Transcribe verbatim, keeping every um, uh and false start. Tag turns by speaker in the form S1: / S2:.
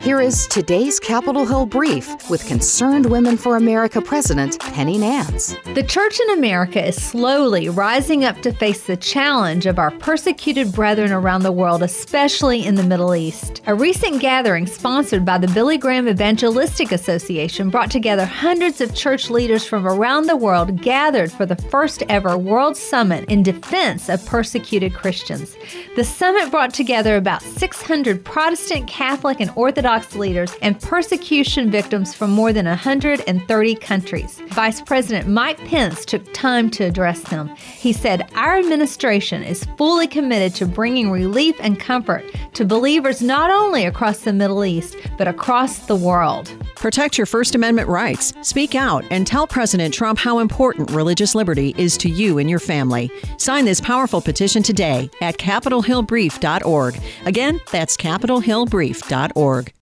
S1: Here is today's Capitol Hill Brief with Concerned Women for America President Penny Nance.
S2: The church in America is slowly rising up to face the challenge of our persecuted brethren around the world, especially in the Middle East. A recent gathering sponsored by the Billy Graham Evangelistic Association brought together hundreds of church leaders from around the world gathered for the first ever World Summit in defense of persecuted Christians. The summit brought together about six hundred Protestant, Catholic, and Orthodox leaders and persecution victims from more than one hundred thirty countries. Vice President Mike Pence took time to address them. He said, "Our administration is fully committed to bringing relief and comfort to believers not only across the Middle East, but across the world."
S3: Protect your First Amendment rights. Speak out and tell President Trump how important religious liberty is to you and your family. Sign this powerful petition today at capitol hill brief dot org. Again, that's capitol hill brief dot org.